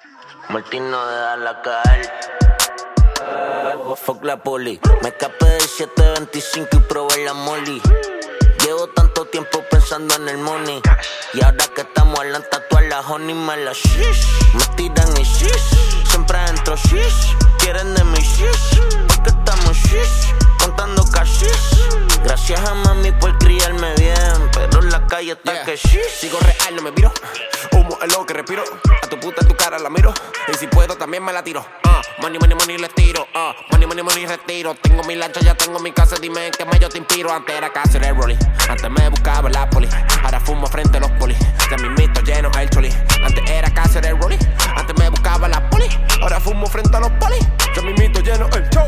Martín no deja la caer. Fuck la poli. Me escapé del 725 y probé la molly. Llevo tanto tiempo pensando en el money. Y ahora que estamos en la tatuar la honey me la shish. Me tiran y shish. Siempre entro shish. Quieren de mi shish. Porque estamos shish. Contando cashish. Gracias a mami por criarme bien. Pero en la calle está que shish. Sigo real, no me miro. Humo es lo que respiro. A tu puta en tu cara la miro. Y si puedo también me la tiro. Money, money, money, les tiro. Money, money, money, retiro. Tengo mi lancha, ya tengo mi casa. Dime en qué me yo te inspiro. Antes era casi el rolling. Antes me buscaba la poli. Ahora fumo frente a los polis. Ya mi mito lleno el choli. Antes era casi el rolling. Antes me buscaba la poli. Ahora fumo frente a los polis. Ya mi mito lleno el choli.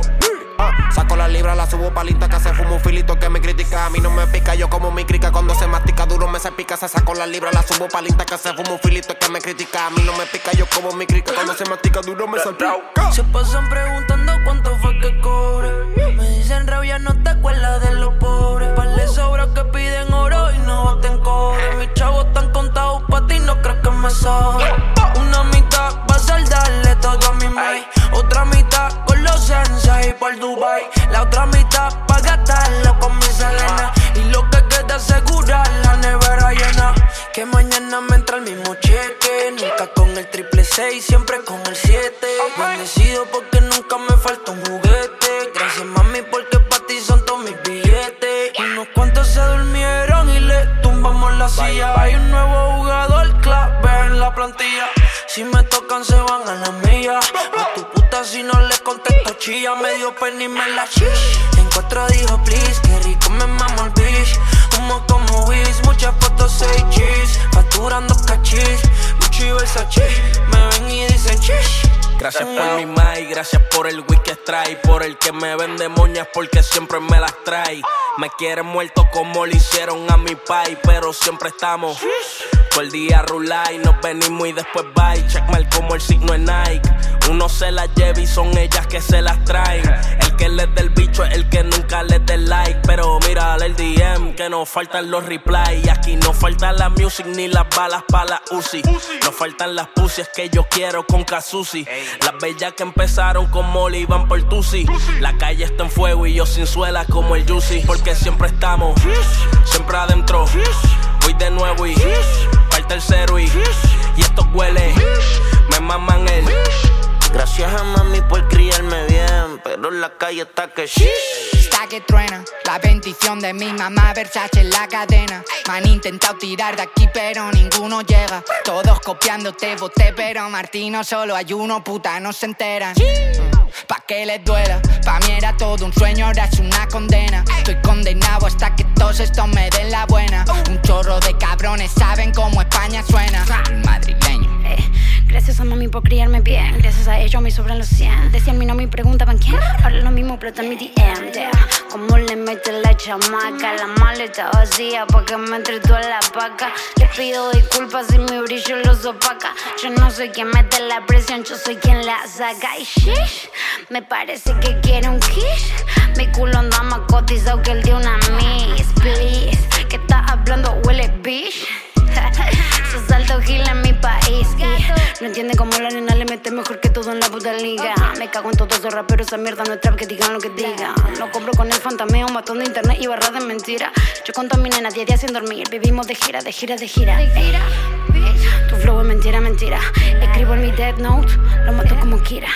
Saco la libra, la subo palita que se fuma un filito que me critica. A mí no me pica, yo como mi crica. Cuando se mastica duro me salpica. Se saco la libra, la subo palita que se fuma un filito que me critica. A mí no me pica, yo como mi crica. Cuando se mastica duro me salpica. Se pasan preguntando cuánto fue que cobre. Me dicen rabia, no te acuerdas de los pobres. Parle sobra que piden oro y no baten cobre. Mis chavos están contados pa' ti, no crees que me sobre. Una mitad va a saldarle todo a mi mai. Otra mitad con los sensei por Dubai. La otra mitad pa' gastarlo con mi Selena. Y lo que queda asegurar la nevera llena. Que mañana me entra el mismo cheque. Nunca con el 666, siempre con el 7. Bendecido porque nunca me falta un juguete. Gracias mami porque pa' ti son todos mis billetes. Unos cuantos se durmieron y le tumbamos la silla. Hay un nuevo jugador clave en la plantilla. Si me tocan se van a la milla. A tu puta si no le contesto chilla. Me dio pena y me la shish. En 4 dijo please, qué rico me mamo el bitch. Humo como Wiz, muchas fotos 6 cheese. Facturando cachis, Gucci Versace. Me ven y dicen shish. Gracias por mi mai, gracias por el whisky extrae. Por el que me vende moñas porque siempre me las trae. Me quieren muerto como le hicieron a mi pai. Pero siempre estamos todo el día rular y nos venimos y después bye. Check mal como el signo de Nike. Uno se las lleva y son ellas que se las traen. El que les dé el bicho es el que nunca les dé like. Pero mira el DM que nos faltan los replies. Aquí no falta la music ni las balas pa' la Uzi. No faltan las pussies que yo quiero con Kazuzi. Las bellas que empezaron con Molly van por Tusi. La calle está en fuego y yo sin suela como el Juicy. Porque siempre estamos, siempre adentro. Voy de nuevo y parte el cero y esto huele. Me maman el. Gracias a mami por criarme bien. Pero en la calle está que shish. Está que truena, la bendición de mi mamá, Versace en la cadena. Me han intentado tirar de aquí pero ninguno llega. Todos copiándote, boté pero Martino solo hay uno, puta no se enteran. Pa' que les duela, pa' mí era todo un sueño, ahora es una condena. Estoy condenado hasta que todos estos me den la buena. Un chorro de cabrones saben cómo España suena. Madrileño. Gracias a mami por criarme bien. Gracias a ellos me sobran los 100. Decían mi nombre y preguntaban quién. Ahora lo mismo pero en mi DM, yeah. Como le mete la chamaca. La maleta vacía pa' que me entre toda la paca. Les pido disculpas si mi brillo los opaca. Yo no soy quien mete la presión, yo soy quien la saca. Y shish, me parece que quiere un kiss. Mi culo anda más cotizado que el de una miss. Please, ¿qué estás hablando? Huele bitch. Sos alto gil en mi país y no entiende cómo la nena le mete mejor que todo en la puta liga. Me cago en todos esos raperos, esa mierda no es trap, que digan lo que digan. No compro con el fantameo, un batón de internet y barra de mentira. Yo conto a mi nena 10 días sin dormir. Vivimos de gira, de gira, de gira. Tu flow es mentira, mentira. Escribo en mi death note, lo mato como quiera.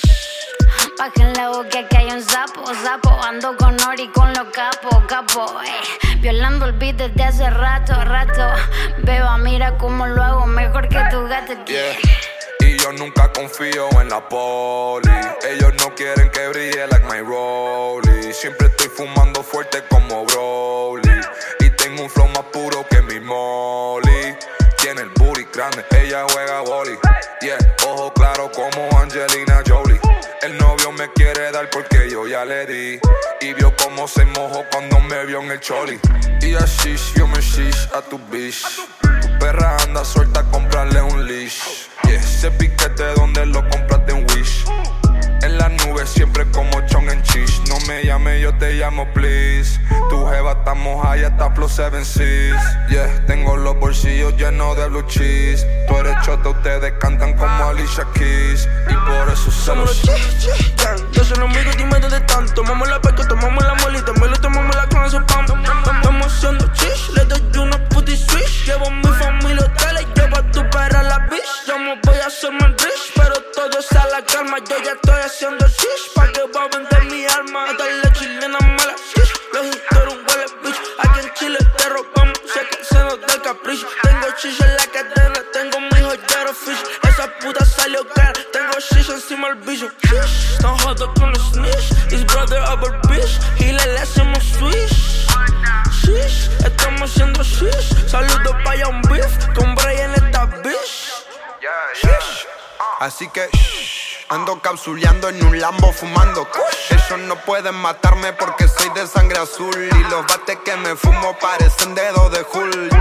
Bajen la boca que hay un sapo, sapo. Ando con Ori, con los capos, capo, violando el beat desde hace rato, rato. Beba, mira cómo lo hago mejor que tu gato. Yeah. Y yo nunca confío en la poli. Ellos no quieren que brille like my rollie. Siempre estoy fumando fuerte como Broly. Y tengo un flow más puro que mi molly. Tiene el booty grande, ella juega volley. Yeah, ojo claro como Angelina Jolie. El novio me quiere dar porque yo ya le di. Y vio cómo se mojó cuando me vio en el choli. Y así yo me shish a tu bitch. Tu perra anda suelta, comprarle un leash. Yeah, ese piquete donde lo compraste en Wish. En las nubes siempre como chong en cheese. No me llame yo te llamo please. Tu jeva estamos allá hasta Flow 7 Seas. Yeah, tengo los bolsillos llenos de blue cheese. Tú eres chota, ustedes cantan como Alicia Keys. Y por eso somos los chis, gang. Yo soy los amigos, dime dónde están. Tomamos la peca, tomamos la molita, me lo tomamos la clan, pam. Estamos haciendo chis, le doy unos puti switch. Llevo mi familia hoteles, llevo a tu perra a la bitch. Yo me voy a hacer más rich, pero todo es a la calma. Yo ya estoy haciendo shish, pa' que va a vender mi alma. Hasta la chilena mala shish, los historias un huele bitch. Aquí en Chile te robamos, sé que se nos da capricho. Tengo shish en la cadena, tengo mi joyero fish. Esa puta salió cara, tengo shish encima el bicho. Shish, no jodo con los snitch, this brother of a bitch. Y le hacemos swish. Shish, estamos haciendo shish. Saludos pa' Young Beef, con Brian esta bitch. Shish. Así que ando capsuleando en un Lambo fumando. Ellos no pueden matarme porque soy de sangre azul. Y los bates que me fumo parecen dedos de Hulk.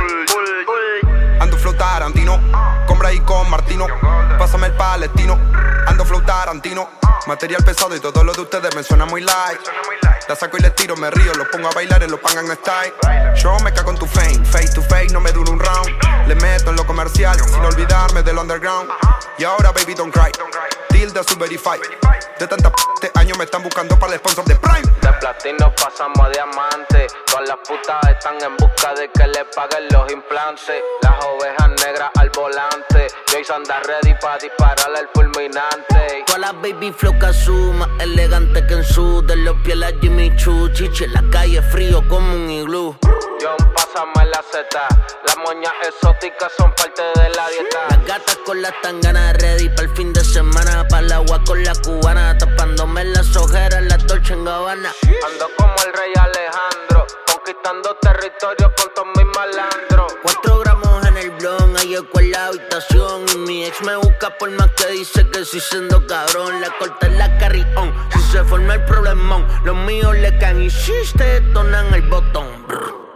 Ando flow Tarantino, con Bray y con Martino. Pásame el palestino, ando flow Tarantino. Material pesado y todo lo de ustedes me suena muy light. La saco y les tiro, me río, los pongo a bailar en los Pangan Style. Yo me cago en tu fame, face to face, no me dura un round. Le meto en lo comercial, sin olvidarme del underground. Y ahora baby don't cry, tilde su verify. De tanta este año me están buscando para el sponsor de Prime. De platino pasamos a diamante. Todas las putas están en busca de que le paguen los implantes. Las ovejas negras al volante. Jason anda ready para dispararle el fulminante. Todas las baby flow Kazoo, más elegante que en su. De los pies a Jimmy Choo, chiche en la calle frío como un iglú. John, pásame la Z. Las moñas exóticas son parte de la dieta. Las gatas con las tanganas ready para el fin de semana. Pa' el agua con la cubana, tapándome las ojeras, la Dolce & Gabbana. Ando como el rey Alejandro, conquistando territorio con todos mis malandros. 4 gramos en el blon, hay eco en la habitación. Y mi ex me busca por más que dice que soy siendo cabrón. Le corté la carrión, si se forma el problemón, los míos le caen y si te detonan el botón. Brr.